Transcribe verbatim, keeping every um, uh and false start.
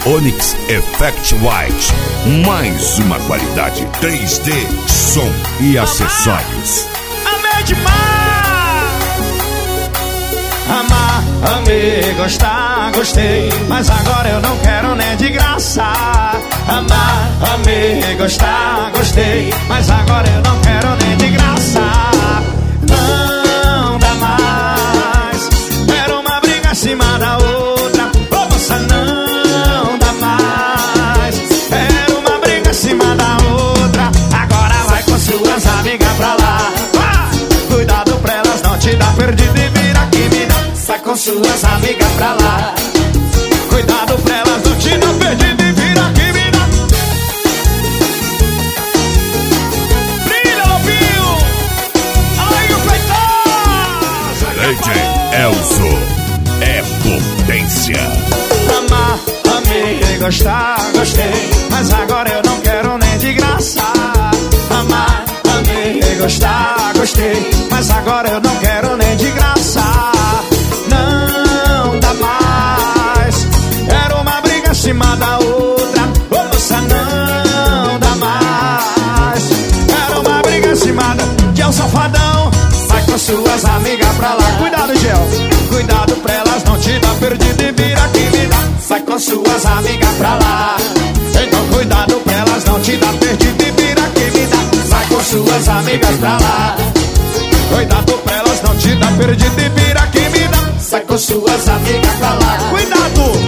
Onyx Effect White. Mais uma qualidade três D, som e acessórios. Amei demais! Amar, amei, gostar, gostei, mas agora eu não quero nem de graça. Amar, amei, gostar, gostei, mas agora eu não quero nem de graça. Não dá mais, era uma briga acima da outra. Ô moça, não dá mais, era uma briga acima da outra. Agora vai com suas amigas pra lá. Ah! Cuidado pra elas não te dar perdido e vira aqui me dá. Sai com suas amigas pra lá. Cuidado pra elas não te dar perdido e vira aqui me dá. Brilha, Lobinho! Aí o peitoso! D J Elzo é potência. Amar, amei, gostar, gostei, mas agora eu não quero nem de graça. Amar, amei, gostar, gostei, mas agora eu não quero nem de graça. Não dá mais, era uma briga acima da outra. Ô moça, não dá mais, era uma briga acima da... Gel Safadão, vai com suas amigas pra lá. Cuidado, Gel, cuidado pra elas não te dar perdido e vira aqui me dá. Vai com suas amigas pra lá. Então cuidado pra elas não te dar perdido e vira aqui me dá. Vai com suas amigas pra lá. Cuidado pra elas não te dar perdido e vira aqui me dá. Sai com suas amigas pra lá. Cuidado!